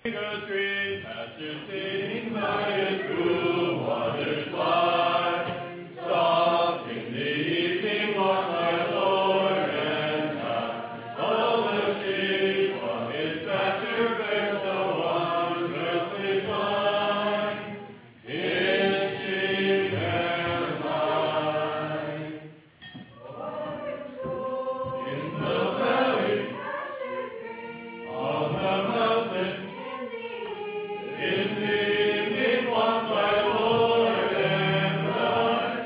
The stream pasture sing by its cool waters lie, soft in the evening walk my Lord and I. All the sheep of his pasture bear so wondrously fine, his sheep am I. In the valley, on the mountain, in the evening walk my Lord and I.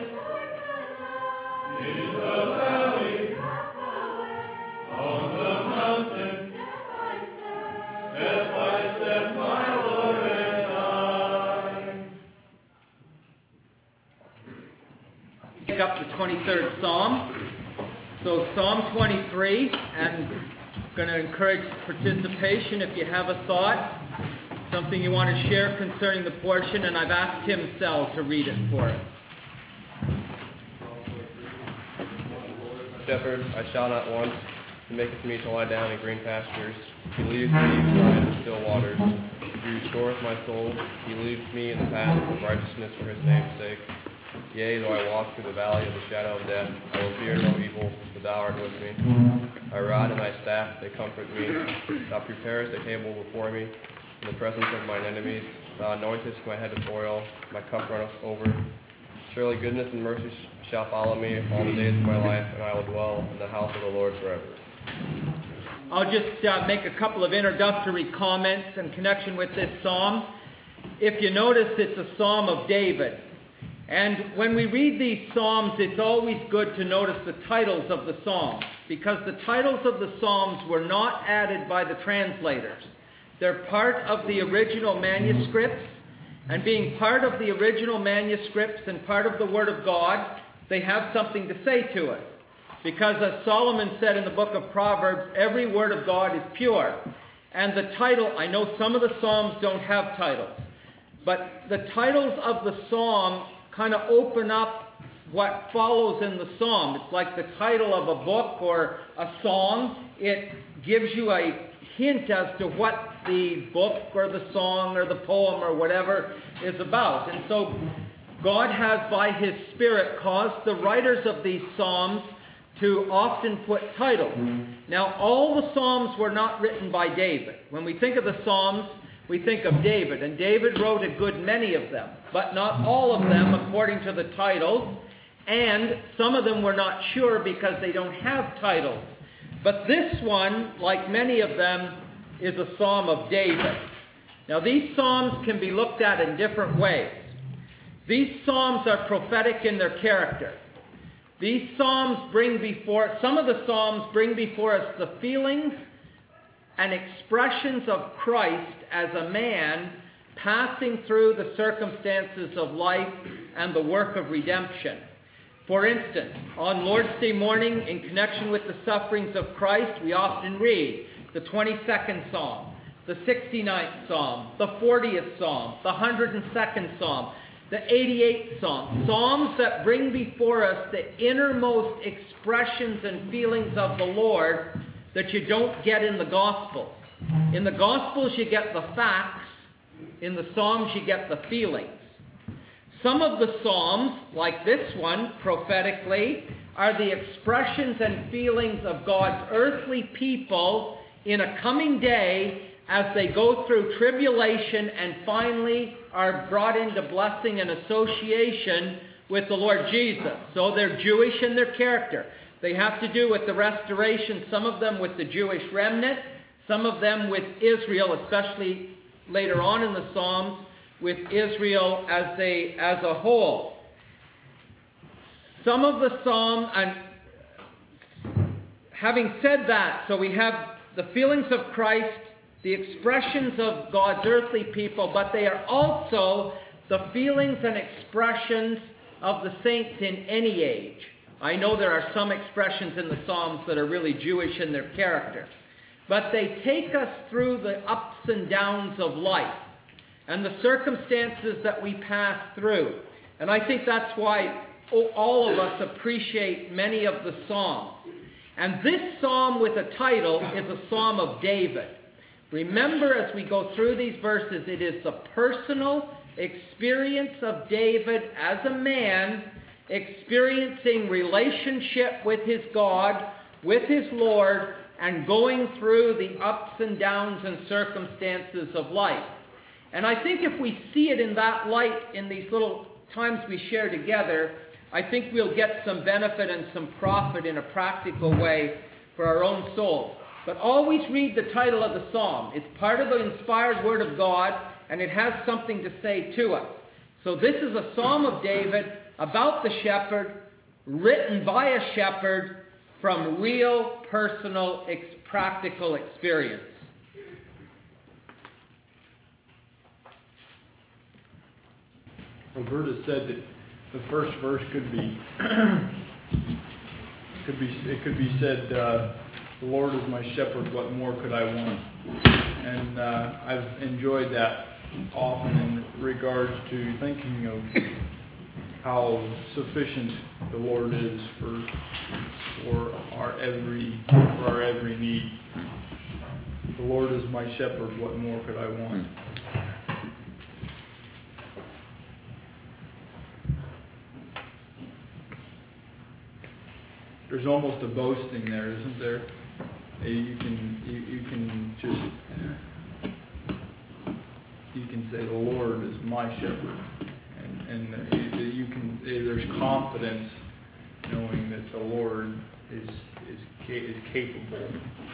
In the valley, on the mountain, step by step my Lord and I. Pick up the 23rd Psalm. So Psalm 23, and I'm going to encourage participation if you have a thought, something you want to share concerning the portion, and I've asked Tim Sell to read it for us. Shepherd, I shall not want. He maketh me to lie down in green pastures. He leadeth me beside the still waters. He restoreth my soul. He leadeth me in the path of righteousness for his name's sake. Yea, though I walk through the valley of the shadow of death, I will fear no evil, for thou art with me. Thy rod and thy staff, they comfort me. Thou preparest a table before me in the presence of mine enemies. Thou anointest my head with oil, my cup runneth over. Surely goodness and mercy shall follow me all the days of my life, and I will dwell in the house of the Lord forever. I'll just make a couple of introductory comments in connection with this psalm. If you notice, it's a psalm of David. And when we read these psalms, it's always good to notice the titles of the psalms, because the titles of the psalms were not added by the translators. They're part of the original manuscripts, and being part of the original manuscripts and part of the Word of God, they have something to say to us. Because as Solomon said in the book of Proverbs, every word of God is pure. And the title, I know some of the psalms don't have titles, but the titles of the psalm kind of open up what follows in the psalm. It's like the title of a book or a song. It gives you a hint as to what the book or the song or the poem or whatever is about. And so God has, by His Spirit, caused the writers of these psalms to often put titles. Now, all the psalms were not written by David. When we think of the psalms, we think of David, and David wrote a good many of them, but not all of them according to the titles, and some of them we're not sure because they don't have titles. But this one, like many of them, is a psalm of David. Now, these psalms can be looked at in different ways. These psalms are prophetic in their character. These psalms some of the psalms bring before us the feelings and expressions of Christ as a man passing through the circumstances of life and the work of redemption. For instance, on Lord's Day morning, in connection with the sufferings of Christ, we often read the 22nd Psalm, the 69th Psalm, the 40th Psalm, the 102nd Psalm, the 88th Psalm. Psalms that bring before us the innermost expressions and feelings of the Lord that you don't get in the Gospels. In the Gospels, you get the facts. In the Psalms, you get the feelings. Some of the Psalms, like this one, prophetically, are the expressions and feelings of God's earthly people in a coming day as they go through tribulation and finally are brought into blessing and association with the Lord Jesus. So they're Jewish in their character. They have to do with the restoration, some of them with the Jewish remnant, some of them with Israel, especially later on in the Psalms, with Israel as a whole. Some of the Psalms, and having said that, so we have the feelings of Christ, the expressions of God's earthly people, but they are also the feelings and expressions of the saints in any age. I know there are some expressions in the Psalms that are really Jewish in their character. But they take us through the ups and downs of life and the circumstances that we pass through. And I think that's why all of us appreciate many of the Psalms. And this psalm with a title is a psalm of David. Remember, as we go through these verses, it is the personal experience of David as a man experiencing relationship with his God, with his Lord, and going through the ups and downs and circumstances of life. And I think if we see it in that light in these little times we share together, I think we'll get some benefit and some profit in a practical way for our own souls. But always read the title of the psalm. It's part of the inspired word of God, and it has something to say to us. So this is a psalm of David about the shepherd, written by a shepherd from real, personal, practical experience. Roberta said that the first verse could be said, "The Lord is my shepherd; what more could I want?" And I've enjoyed that often in regards to thinking of how sufficient the Lord is for our every need. The Lord is my shepherd; what more could I want? There's almost a boasting there, isn't there? You can say the Lord is my shepherd, and there's confidence knowing that the Lord is capable.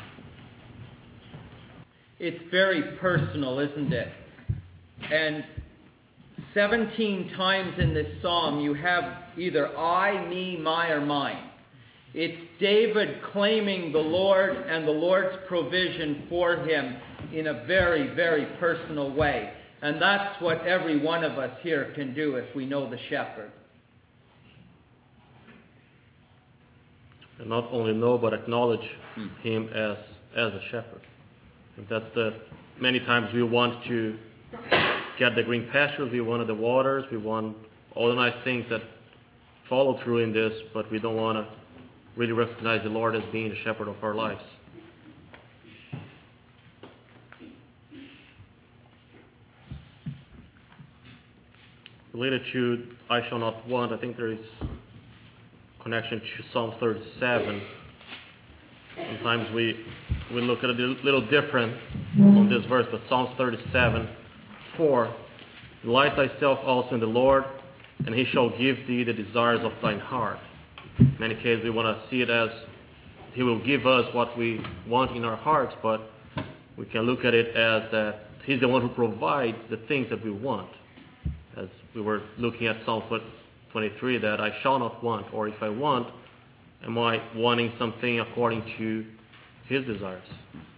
It's very personal, isn't it? And 17 times in this psalm you have either I, me, my, or mine. It's David claiming the Lord and the Lord's provision for him in a very, very personal way. And that's what every one of us here can do if we know the shepherd. And not only know, but acknowledge him as a shepherd. And that's many times we want to get the green pastures, we want the waters, we want all the nice things that follow through in this, but we don't want to really recognize the Lord as being the shepherd of our lives. Related to I shall not want, I think there is connection to Psalm 37. Sometimes we look at it a little different on this verse, but Psalms 37:4, delight thyself also in the Lord, and he shall give thee the desires of thine heart. In many cases, we want to see it as he will give us what we want in our hearts, but we can look at it as that he's the one who provides the things that we want. As we were looking at Psalm 23, that I shall not want, or if I want, am I wanting something according to his desires?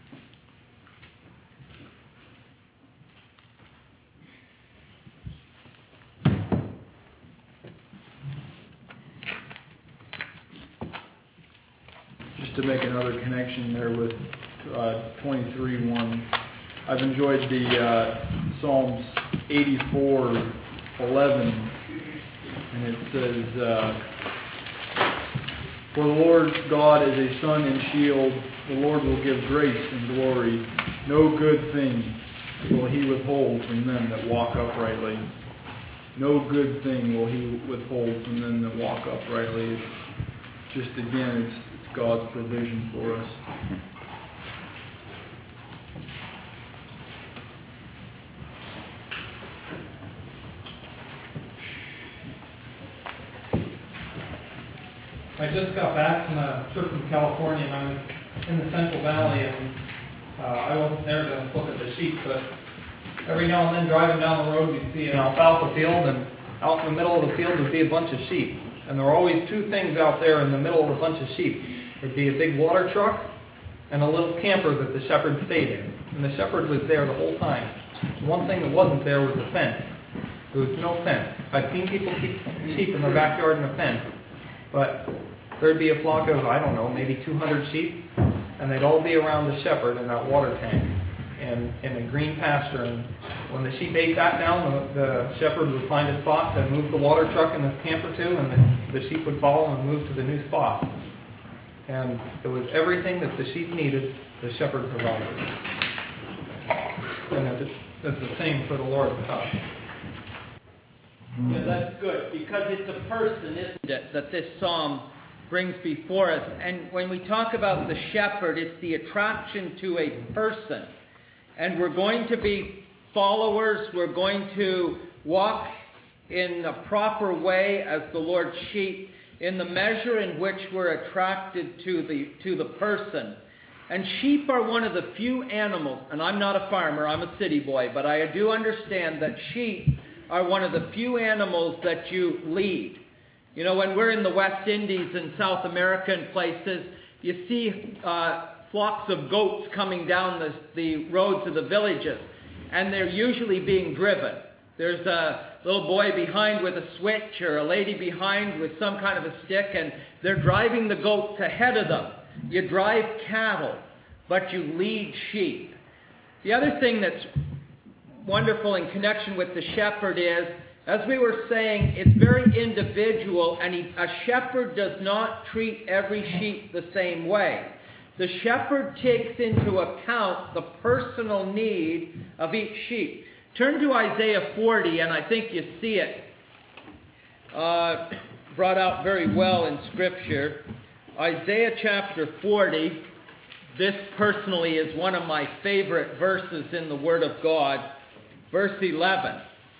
Just to make another connection there with 23:1, I've enjoyed the Psalms 84:11, and it says, "For the Lord God is a sun and shield; the Lord will give grace and glory. No good thing will he withhold from them that walk uprightly." No good thing will he withhold from them that walk uprightly. Just again, it's God's provision for us. I just got back from a trip from California, and I was in the Central Valley, and I wasn't there to look at the sheep, but every now and then driving down the road, we'd see an alfalfa field, and out in the middle of the field would be a bunch of sheep. And there were always two things out there in the middle of a bunch of sheep. There'd be a big water truck and a little camper that the shepherd stayed in. And the shepherd was there the whole time. The one thing that wasn't there was a fence. There was no fence. I've seen people keep sheep in their backyard in a fence, but there'd be a flock of, I don't know, maybe 200 sheep, and they'd all be around the shepherd in that water tank and in a green pasture. And when the sheep ate that down, the shepherd would find a spot to move the water truck and the camper to, and the sheep would follow and move to the new spot. And it was everything that the sheep needed, the shepherd provided. And it's the same for the Lord with us. Yeah, that's good, because it's a person, isn't it, that this psalm brings before us. And when we talk about the shepherd, it's the attraction to a person. And we're going to be followers, we're going to walk in a proper way as the Lord's sheep, in the measure in which we're attracted to the person. And sheep are one of the few animals, and I'm not a farmer, I'm a city boy, but I do understand that sheep are one of the few animals that you lead. You know, when we're in the West Indies and South American places, you see flocks of goats coming down the roads of the villages, and they're usually being driven. There's a little boy behind with a switch, or a lady behind with some kind of a stick, and they're driving the goats ahead of them. You drive cattle, but you lead sheep. The other thing that's wonderful in connection with the shepherd is, as we were saying, it's very individual, and a shepherd does not treat every sheep the same way. The shepherd takes into account the personal need of each sheep. Turn to Isaiah 40, and I think you see it brought out very well in Scripture. Isaiah chapter 40. This personally is one of my favorite verses in the Word of God. Verse 11.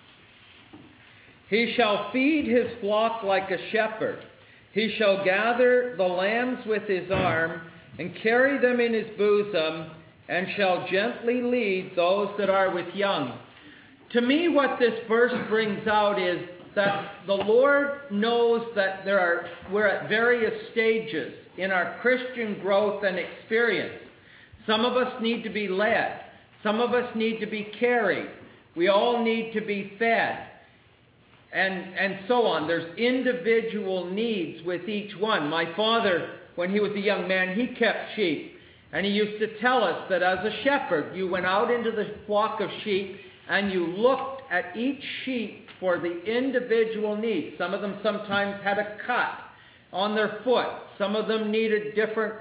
He shall feed his flock like a shepherd. He shall gather the lambs with his arm and carry them in his bosom, and shall gently lead those that are with young. To me, what this verse brings out is that the Lord knows that we're at various stages in our Christian growth and experience. Some of us need to be led. Some of us need to be carried. We all need to be fed. And so on. There's individual needs with each one. My father, when he was a young man, he kept sheep. And he used to tell us that as a shepherd, you went out into the flock of sheep and you looked at each sheep for the individual needs. Some of them sometimes had a cut on their foot. Some of them needed different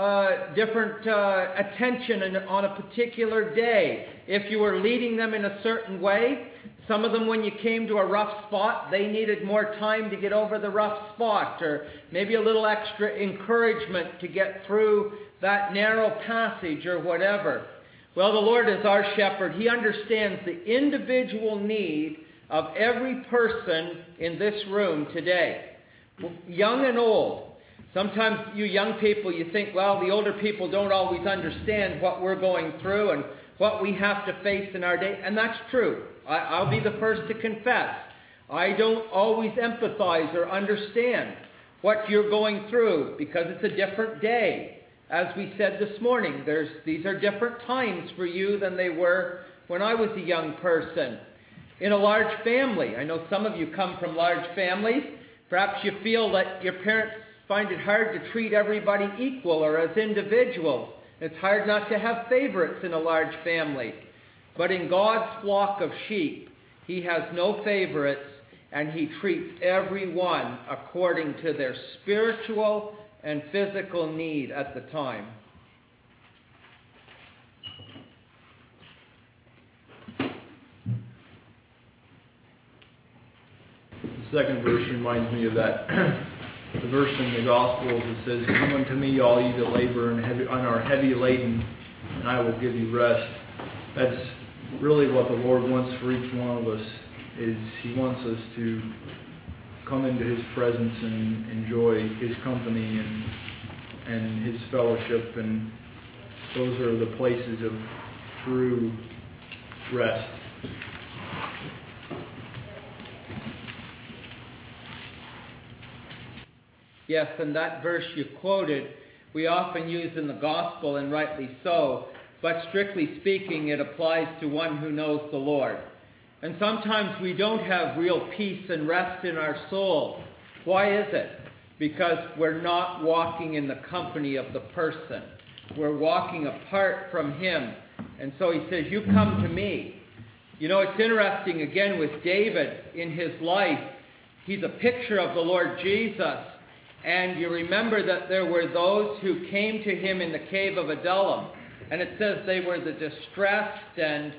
attention on a particular day. If you were leading them in a certain way, some of them, when you came to a rough spot, they needed more time to get over the rough spot, or maybe a little extra encouragement to get through that narrow passage or whatever. Well, the Lord is our shepherd. He understands the individual need of every person in this room today, young and old. Sometimes you young people, you think, well, the older people don't always understand what we're going through and what we have to face in our day. And that's true. I'll be the first to confess. I don't always empathize or understand what you're going through, because it's a different day. As we said this morning, these are different times for you than they were when I was a young person. In a large family, I know some of you come from large families. Perhaps you feel that your parents find it hard to treat everybody equal or as individuals. It's hard not to have favorites in a large family. But in God's flock of sheep, He has no favorites, and He treats everyone according to their spiritual and physical need at the time. The second verse reminds me of that. The verse in the Gospels that says, "Come unto me, all ye that labor and are heavy laden, and I will give you rest." That's really what the Lord wants for each one of us. Is He wants us to come into His presence and enjoy His company and His fellowship, and those are the places of true rest. Yes, and that verse you quoted, we often use in the gospel, and rightly so, but strictly speaking, it applies to one who knows the Lord. And sometimes we don't have real peace and rest in our souls. Why is it? Because we're not walking in the company of the person. We're walking apart from Him. And so He says, you come to me. You know, it's interesting, again, with David in his life, he's a picture of the Lord Jesus. And you remember that there were those who came to him in the cave of Adullam. And it says they were the distressed and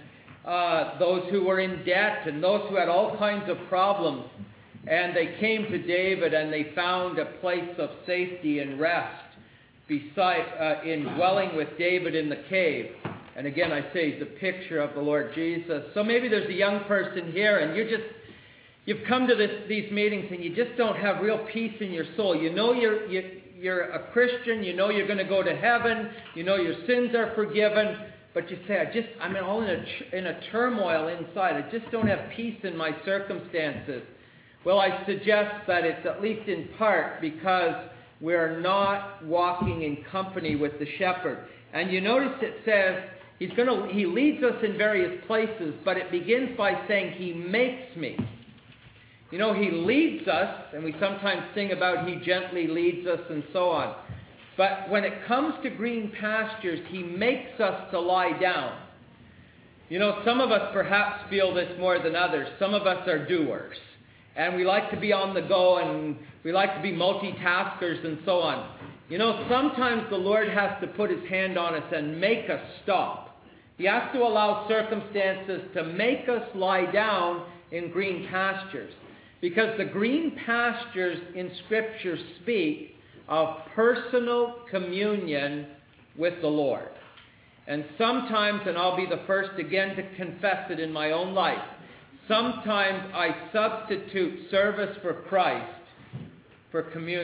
those who were in debt and those who had all kinds of problems. And they came to David and they found a place of safety and rest in dwelling with David in the cave. And again, I say he's a picture of the Lord Jesus. So maybe there's a young person here and you've come to these meetings and you just don't have real peace in your soul. You know you're a Christian. You know you're going to go to heaven. You know your sins are forgiven. But you say, I'm all in a turmoil inside. I just don't have peace in my circumstances. Well, I suggest that it's at least in part because we're not walking in company with the shepherd. And you notice it says he leads us in various places, but it begins by saying he makes me. You know, he leads us, and we sometimes sing about he gently leads us and so on. But when it comes to green pastures, he makes us to lie down. You know, some of us perhaps feel this more than others. Some of us are doers. And we like to be on the go, and we like to be multitaskers and so on. You know, sometimes the Lord has to put his hand on us and make us stop. He has to allow circumstances to make us lie down in green pastures. Because the green pastures in Scripture speak of personal communion with the Lord. And sometimes, and I'll be the first again to confess it in my own life, sometimes I substitute service for Christ for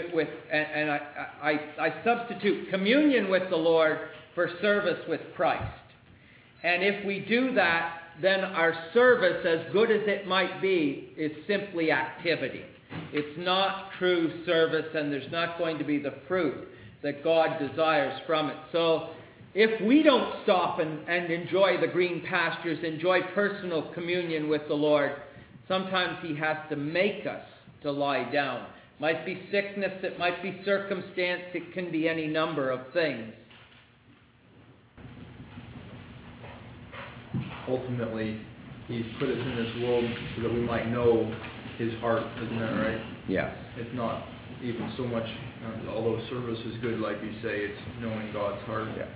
I substitute communion with the Lord for service with Christ. And if we do that, then our service, as good as it might be, is simply activity. It's not true service, and there's not going to be the fruit that God desires from it. So if we don't stop and enjoy the green pastures, enjoy personal communion with the Lord, sometimes he has to make us to lie down. It might be sickness, it might be circumstance, it can be any number of things. Ultimately, he's put us in this world so that we might know his heart, isn't that right? Yes. It's not even so much, although service is good, like you say, it's knowing God's heart. Yeah.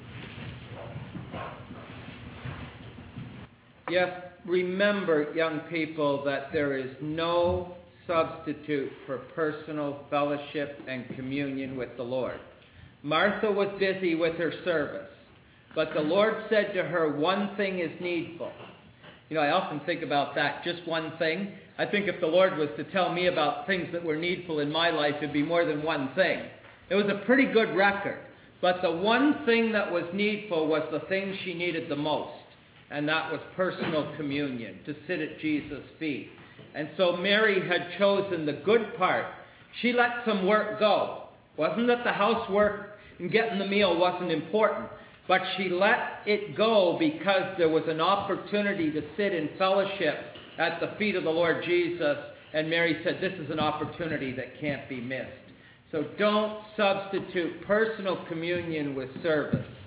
Yes, remember, young people, that there is no substitute for personal fellowship and communion with the Lord. Martha was busy with her service, but the Lord said to her, one thing is needful. You know, I often think about that, just one thing. I think if the Lord was to tell me about things that were needful in my life, it'd be more than one thing. It was a pretty good record. But the one thing that was needful was the thing she needed the most. And that was personal communion, to sit at Jesus' feet. And so Mary had chosen the good part. She let some work go. Wasn't that the housework and getting the meal wasn't important. But she let it go because there was an opportunity to sit in fellowship at the feet of the Lord Jesus. And Mary said, this is an opportunity that can't be missed. So don't substitute personal communion with service.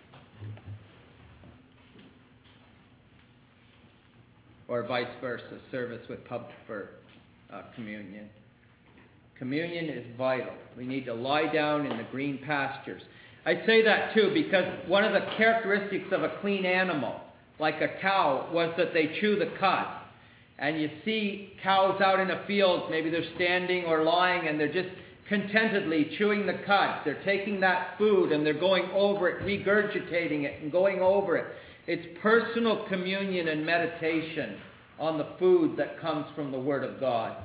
Or vice versa, service with communion. Communion is vital. We need to lie down in the green pastures. I say that too because one of the characteristics of a clean animal, like a cow, was that they chew the cud. And you see cows out in a field, maybe they're standing or lying, and they're just contentedly chewing the cud. They're taking that food and they're going over it, regurgitating it and going over it. It's personal communion and meditation on the food that comes from the Word of God.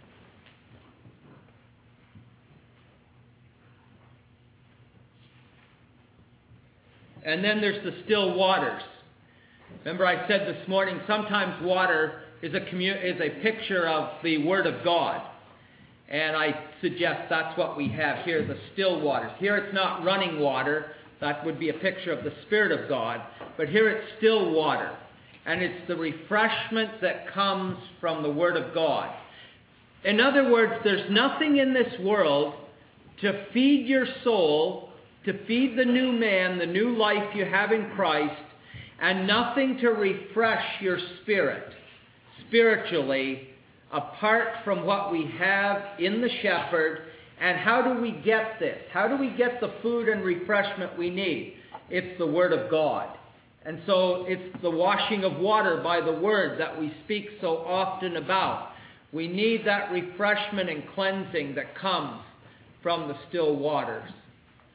And then there's the still waters. Remember I said this morning, sometimes water is a picture of the Word of God. And I suggest that's what we have here, the still waters. Here it's not running water. That would be a picture of the Spirit of God. But here it's still water. And it's the refreshment that comes from the Word of God. In other words, there's nothing in this world to feed your soul, to feed the new man, the new life you have in Christ, and nothing to refresh your spirit spiritually apart from what we have in the shepherd. And how do we get this? How do we get the food and refreshment we need? It's the Word of God. And so it's the washing of water by the word that we speak so often about. We need that refreshment and cleansing that comes from the still waters.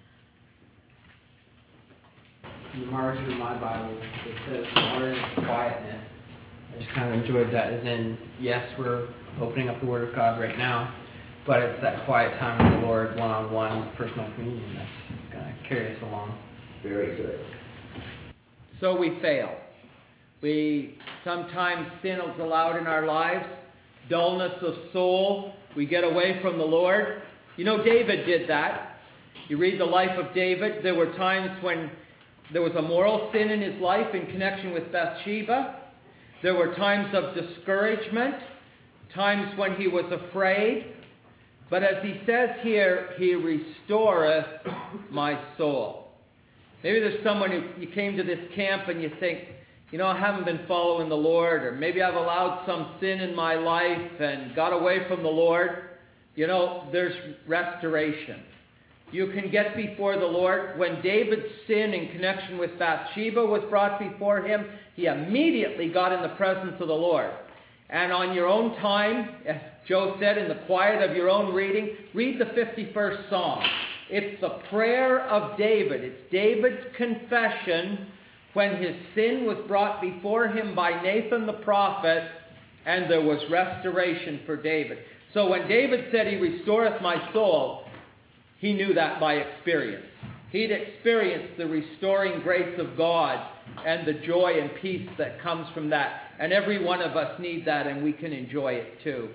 In the margin of my Bible, it says water is quietness. I just kind of enjoyed that, as in, yes, we're opening up the Word of God right now, but it's that quiet time with the Lord, one-on-one, personal communion that's going to carry us along. Very good. So we fail. Sometimes sin is allowed in our lives. Dullness of soul. We get away from the Lord. You know, David did that. You read the life of David. There were times when there was a moral sin in his life in connection with Bathsheba. There were times of discouragement. Times when he was afraid. But as he says here, he restoreth my soul. Maybe there's someone who you came to this camp and you think, you know, I haven't been following the Lord, or maybe I've allowed some sin in my life and got away from the Lord. You know, there's restoration. You can get before the Lord. When David's sin in connection with Bathsheba was brought before him, he immediately got in the presence of the Lord. And on your own time, as Joe said, in the quiet of your own reading, read the 51st Psalm. It's the prayer of David. It's David's confession when his sin was brought before him by Nathan the prophet, and there was restoration for David. So when David said, he restoreth my soul, he knew that by experience. He'd experienced the restoring grace of God and the joy and peace that comes from that. And every one of us need that, and we can enjoy it too.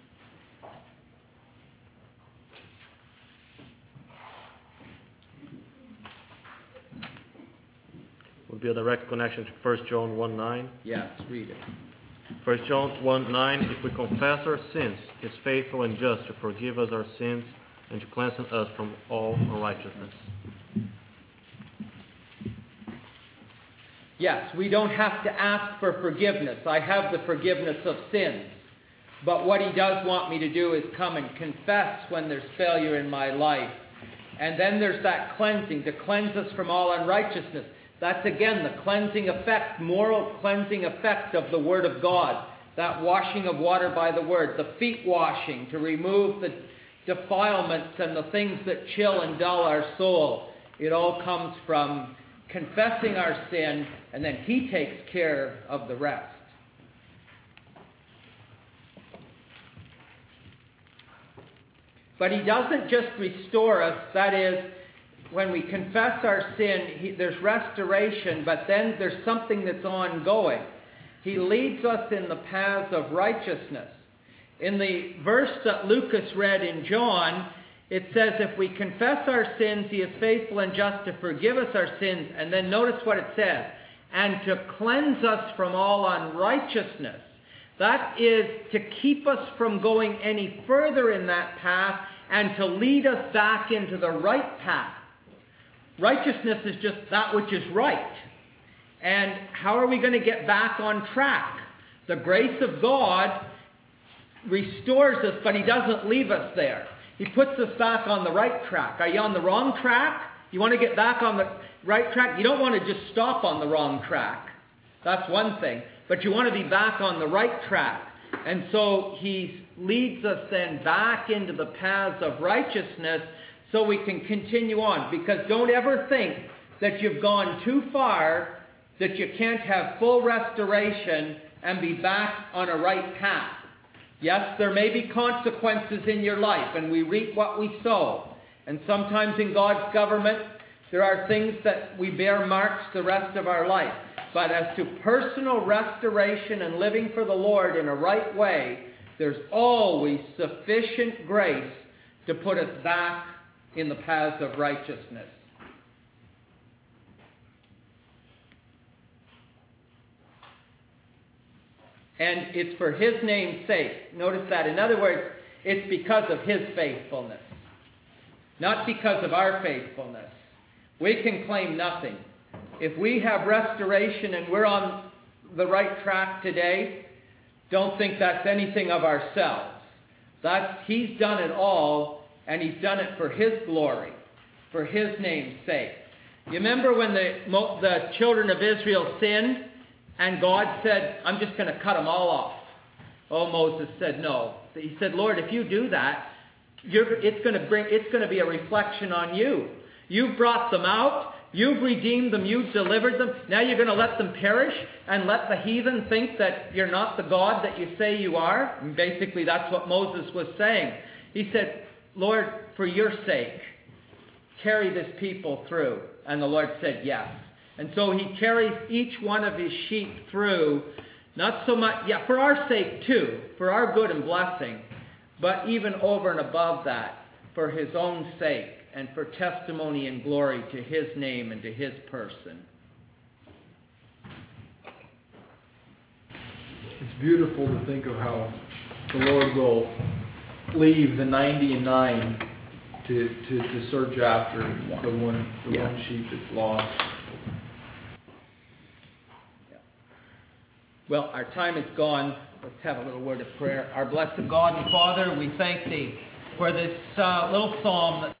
Would be a direct connection to 1 John 1:9. Yes, read it. 1 John 1:9, if we confess our sins, he is faithful and just to forgive us our sins and to cleanse us from all unrighteousness. Yes, we don't have to ask for forgiveness. I have the forgiveness of sins. But what he does want me to do is come and confess when there's failure in my life. And then there's that cleansing, to cleanse us from all unrighteousness. That's again the cleansing effect, moral cleansing effect of the Word of God. That washing of water by the Word. The feet washing to remove the defilements and the things that chill and dull our soul. It all comes from confessing our sin, and then he takes care of the rest. But he doesn't just restore us. That is, when we confess our sin, there's restoration, but then there's something that's ongoing. He leads us in the paths of righteousness. In the verse that Lucas read in John, it says, if we confess our sins, he is faithful and just to forgive us our sins. And then notice what it says, and to cleanse us from all unrighteousness. That is to keep us from going any further in that path and to lead us back into the right path. Righteousness is just that which is right. And how are we going to get back on track? The grace of God restores us, but he doesn't leave us there. He puts us back on the right track. Are you on the wrong track? You want to get back on the right track? You don't want to just stop on the wrong track. That's one thing. But you want to be back on the right track. And so he leads us then back into the paths of righteousness so we can continue on. Because don't ever think that you've gone too far, that you can't have full restoration and be back on a right path. Yes, there may be consequences in your life, and we reap what we sow. And sometimes in God's government, there are things that we bear marks the rest of our life. But as to personal restoration and living for the Lord in a right way, there's always sufficient grace to put us back in the paths of righteousness. And it's for his name's sake. Notice that. In other words, it's because of his faithfulness. Not because of our faithfulness. We can claim nothing. If we have restoration and we're on the right track today, don't think that's anything of ourselves. He's done it all, and he's done it for his glory, for his name's sake. You remember when the children of Israel sinned and God said, I'm just going to cut them all off. Oh, Moses said no. He said, Lord, if you do that, it's going to be a reflection on you. You've brought them out. You've redeemed them. You've delivered them. Now you're going to let them perish and let the heathen think that you're not the God that you say you are. And basically, that's what Moses was saying. He said, Lord, for your sake, carry this people through. And the Lord said, yes. And so he carries each one of his sheep through, not so much, for our sake too, for our good and blessing, but even over and above that, for his own sake and for testimony and glory to his name and to his person. It's beautiful to think of how the Lord will leave the 99 to search after the one sheep that's lost. Well, our time is gone. Let's have a little word of prayer. Our blessed God and Father, we thank thee for this little psalm that